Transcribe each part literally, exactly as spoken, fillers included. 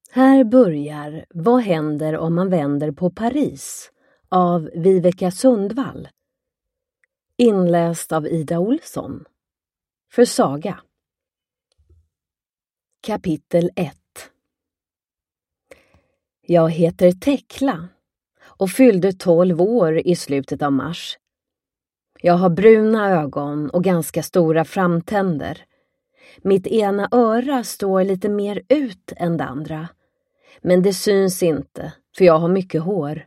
Här börjar Vad händer om man vänder på Paris av Viveka Sundvall. Inläst av Ida Olsson. För Saga. Kapitel ett. Jag heter Tekla och fyllde tolv år i slutet av mars. Jag har bruna ögon och ganska stora framtänder. Mitt ena öra står lite mer ut än det andra. Men det syns inte, för jag har mycket hår.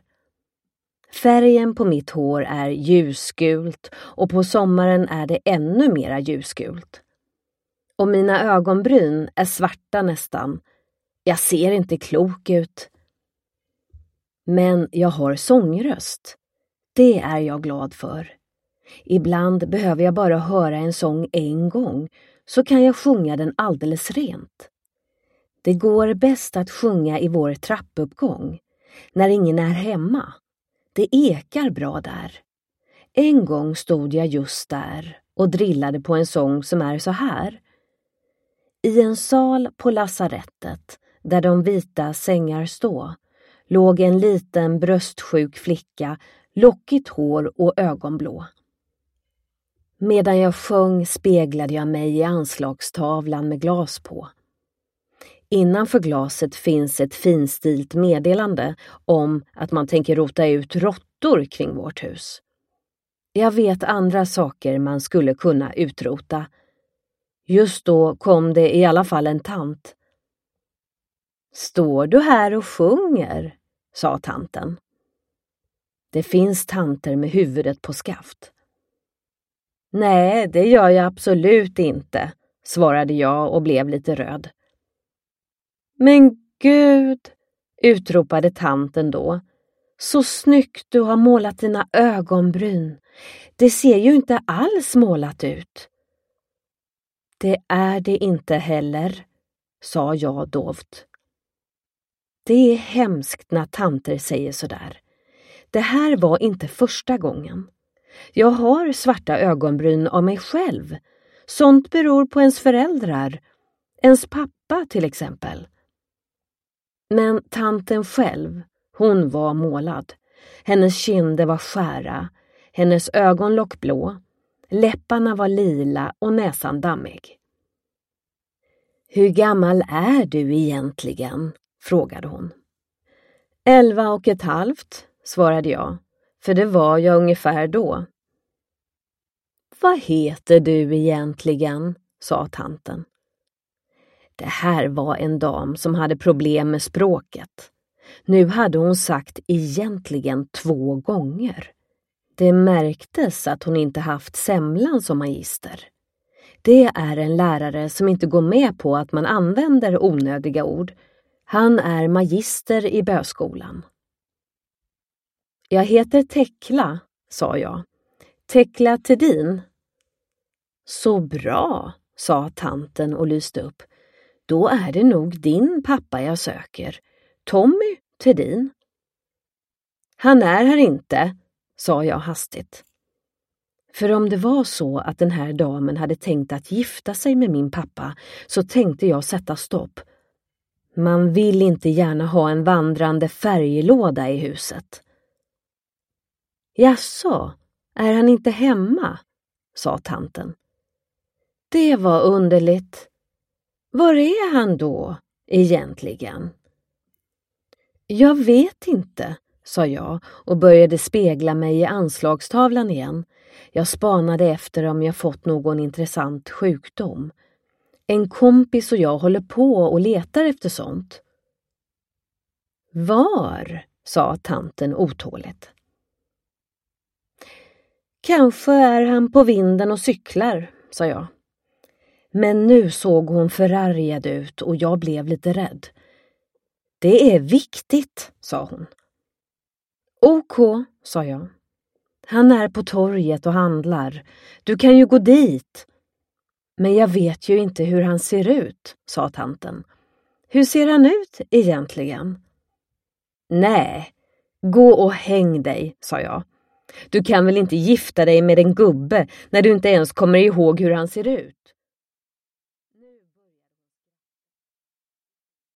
Färgen på mitt hår är ljusgult och på sommaren är det ännu mera ljusgult. Och mina ögonbryn är svarta nästan. Jag ser inte klok ut. Men jag har sångröst. Det är jag glad för. Ibland behöver jag bara höra en sång en gång, så kan jag sjunga den alldeles rent. Det går bäst att sjunga i vår trappuppgång, när ingen är hemma. Det ekar bra där. En gång stod jag just där och drillade på en sång som är så här. I en sal på lasarettet, där de vita sängar stå, låg en liten bröstsjuk flicka, lockigt hår och ögonblå. Medan jag sjöng speglade jag mig i anslagstavlan med glas på. Innanför glaset finns ett finstilt meddelande om att man tänker rota ut råttor kring vårt hus. Jag vet andra saker man skulle kunna utrota. Just då kom det i alla fall en tant. Står du här och sjunger? Sa tanten. Det finns tanter med huvudet på skaft. Nej, det gör jag absolut inte, svarade jag och blev lite röd. Men Gud, utropade tanten då. Så snyggt du har målat dina ögonbryn. Det ser ju inte alls målat ut. Det är det inte heller, sa jag dovt. Det är hemskt när tanter säger sådär. Det här var inte första gången. Jag har svarta ögonbryn av mig själv. Sånt beror på ens föräldrar. Ens pappa till exempel. Men tanten själv, hon var målad. Hennes kinder var skära, hennes ögonlock blå, läpparna var lila och näsan dammig. Hur gammal är du egentligen? Frågade hon. Elva och ett halvt, svarade jag, för det var jag ungefär då. Vad heter du egentligen? Sa tanten. Det här var en dam som hade problem med språket. Nu hade hon sagt egentligen två gånger. Det märktes att hon inte haft semlan som magister. Det är en lärare som inte går med på att man använder onödiga ord. Han är magister i böskolan. Jag heter Tekla, sa jag. Tekla Tedin. Så bra, sa tanten och lyste upp. Då är det nog din pappa jag söker. Tommy Tedin. Han är här inte, sa jag hastigt. För om det var så att den här damen hade tänkt att gifta sig med min pappa, så tänkte jag sätta stopp. Man vill inte gärna ha en vandrande färglåda i huset. Jaså, är han inte hemma? Sa tanten. Det var underligt. Var är han då egentligen? Jag vet inte, sa jag och började spegla mig i anslagstavlan igen. Jag spanade efter om jag fått någon intressant sjukdom. En kompis och jag håller på och letar efter sånt. Var? Sa tanten otåligt. Kanske är han på vinden och cyklar, sa jag. Men nu såg hon förargad ut och jag blev lite rädd. Det är viktigt, sa hon. Okej, sa jag. Han är på torget och handlar. Du kan ju gå dit. Men jag vet ju inte hur han ser ut, sa tanten. Hur ser han ut egentligen? Nej, gå och häng dig, sa jag. Du kan väl inte gifta dig med en gubbe när du inte ens kommer ihåg hur han ser ut?